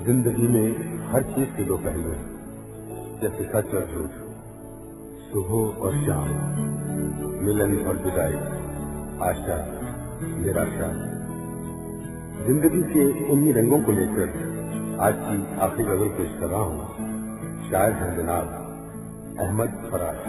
जिंदगी में हर चीज के दो पहलू हैं, जैसे सच और झूठ, सुबह और शाम, मिलन और विदाई, आशा निराशा। जिंदगी के उन्हीं रंगों को लेकर आज की आखिरी गजल पेश कर रहा हूँ। शायर हैं जनाब अहमद फराज।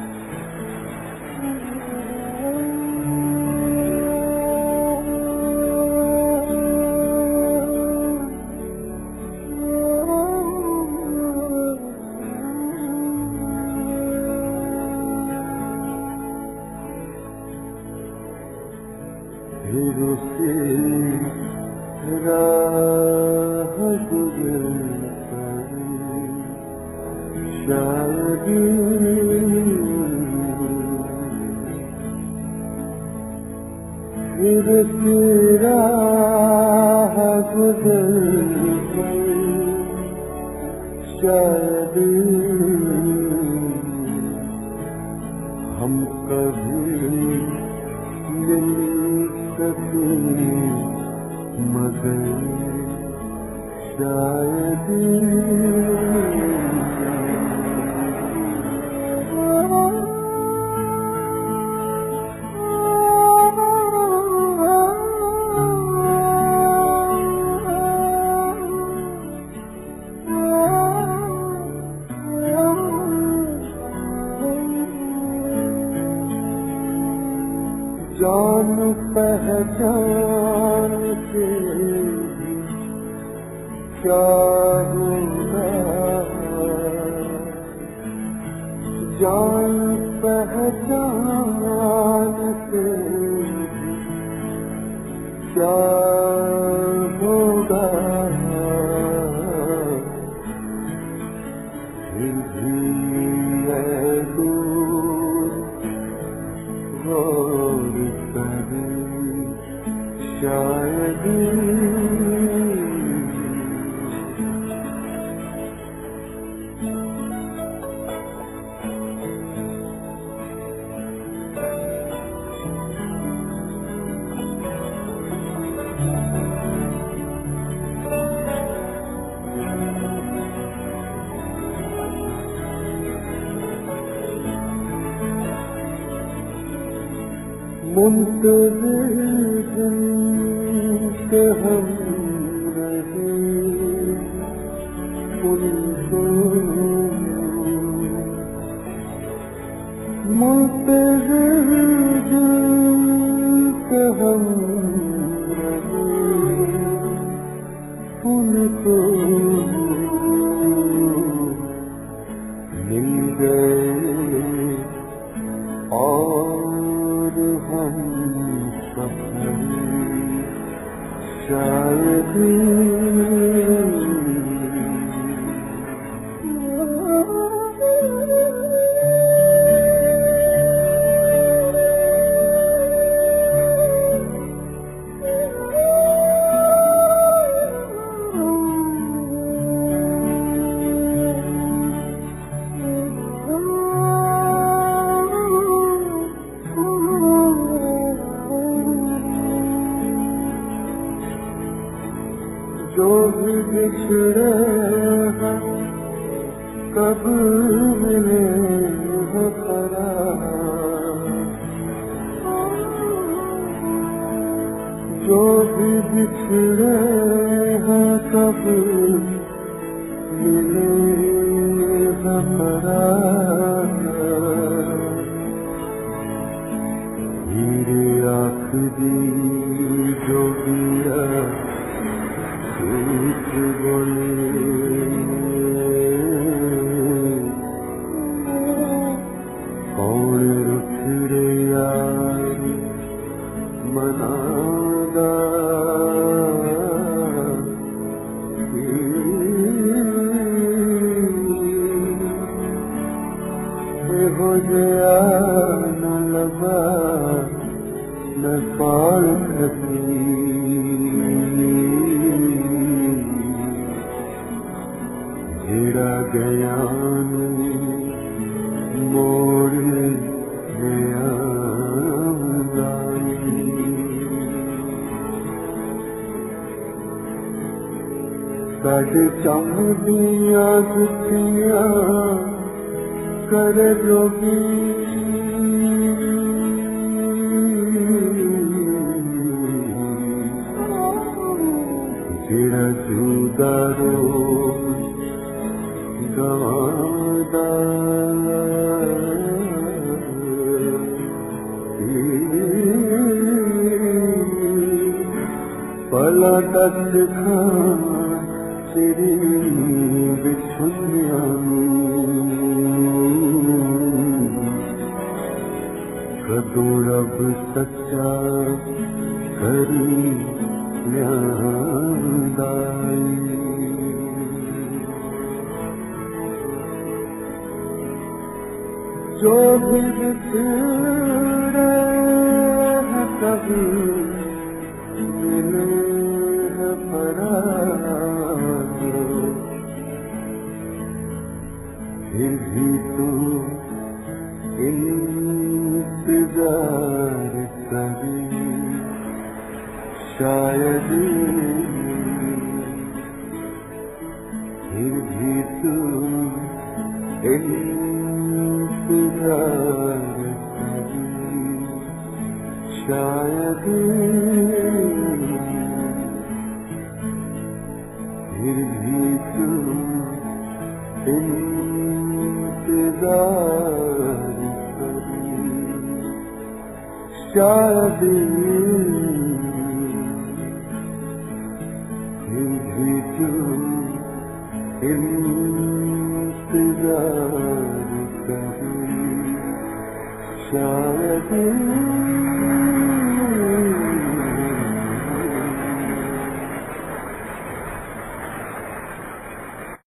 हम कभी मिल सके मगर शायद जान पहचान के क्या होगा, जान पहचान के क्या होगा, फिर भी शायद मुंतज़िर के हम रहे उनको, मुंतज़िर के हम रहे उनको, मिल गए और हम सफर शायद जो भी बिछड़े हैं कब मिले हैं करार, जो भी बिछड़े हैं कब मिले हैं करार, मेरे आखिरी जो दिया कौन रुठड़े यार मनादा, हो गया न लगा न पाल सकी, गया मोड़ गया साढ़े चमदियां जुतियां करे जोगी जेड़ा जुदा रोज गवांदा पला दस खां तेरी बिछुनियां कदों रब सच्चा करी न्यांदा जो भी बिछड़े हैं कभी मिले हैं पराए फिर भी तू इंतजार करे शायद फिर भी तू इंतजार करे शायद फिर भी तू इंतजार करे शायद फिर भी तू इंतजार करे शायद